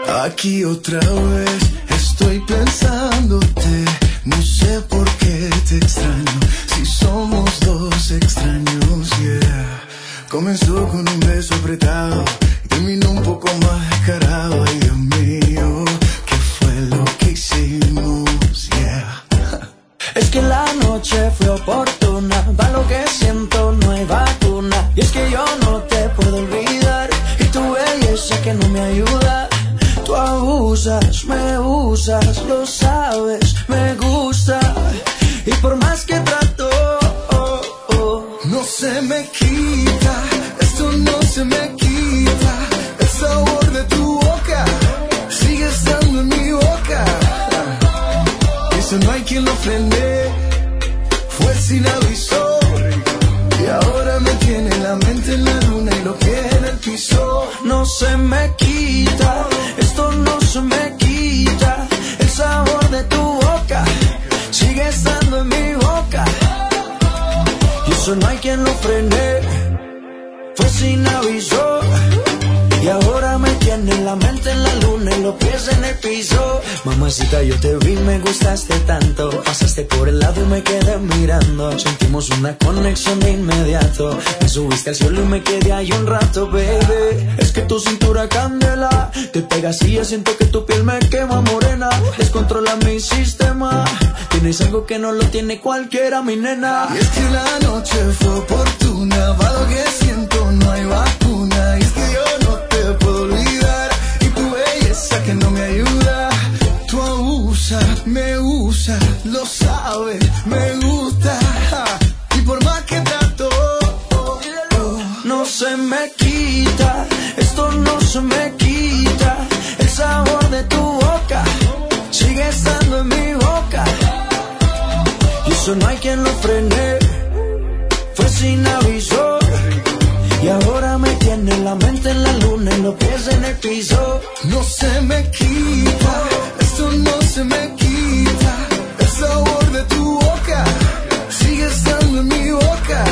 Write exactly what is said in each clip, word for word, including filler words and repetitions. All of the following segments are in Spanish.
Aquí otra vez estoy pensándote. No sé por qué te extraño, si somos dos extraños, yeah. Comenzó con un beso apretado y terminó un poco más descarado. Ay, Dios mío, ¿qué fue lo que hicimos? Yeah. Es que la noche fue oportuna, para lo que siento no hay vacuna. Y es que yo no te puedo olvidar, y tu belleza que no me ayuda. Tú abusas, me usas, lo sabes, me gusta. Y por más que trato, oh, oh, no se me quita, esto no se me quita. El sabor de tu boca sigue estando en mi boca. Eso no hay quien lo frene, fue sin aviso. Y ahora me tiene la mente en la luna y lo que en el piso. no se me quita, esto no se me quita. El sabor de tu boca sigue estando en mi boca. Y eso no hay quien lo frene, fue sin aviso. Y ahora me tiene la mente en la luna y los pies en el piso. Mamacita, yo te vi, me gustaste tanto. Pasaste por el lado y me quedé mirando. Sentimos una conexión de inmediato. Me subiste al cielo y me quedé ahí un rato, baby. Es que tu cintura candela, te pegas y yo siento que tu piel me quema morena. Descontrola mi sistema, tienes algo que no lo tiene cualquiera, mi nena. Y es que la noche fue oportuna, para lo que siento no hay vacuna. Y es que yo no te puedo olvidar, y tu belleza que no me ayuda. Tú abusas, me usas, lo sabes, me gusta. Y por más que trato, oh, oh, no se me quita, esto no se me quita. El sabor de tu boca sigue estando en mi boca. Y eso no hay quien lo frene, fue sin aviso. Y ahora me tiene la mente en la luna y los pies en el piso. no se me quita, esto no se me quita. El sabor de tu boca sigue estando en mi boca.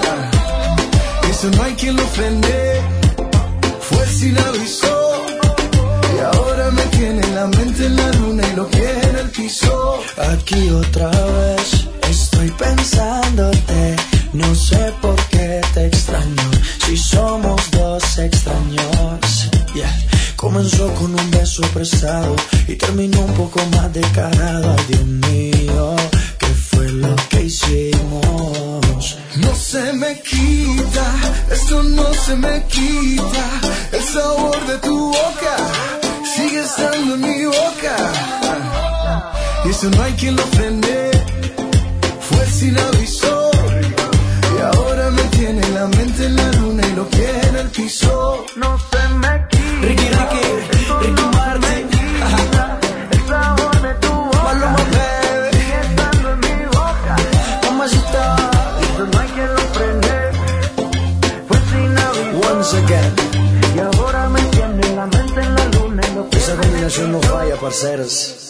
Eso no hay quien lo frene, fue sin aviso. Y ahora me tiene la mente en la luna y los pies en el piso. Aquí otra vez estoy pensándote. No sé por qué te extraño, si somos dos extraños, yeah. Comenzó con un beso prestado y terminó un poco más descarado. Ay, Dios mío, ¿qué fue lo que hicimos? No se me quita, esto no se me quita. El sabor de tu boca sigue estando en mi boca. Y eso no hay quien lo frene, fue sin aviso. Y ahora me tiene la mente en la luna y los pies en el piso. No se me quita. Ricky, Ricky, Ricky Martin. El sabor de tu boca, Paloma, baby, sigue estando en mi boca. Mamacita, eso no hay quien lo frene, fue sin aviso. Once again. Y ahora me tiene la mente en la luna y los pies. Esa combinación no falla, parceros.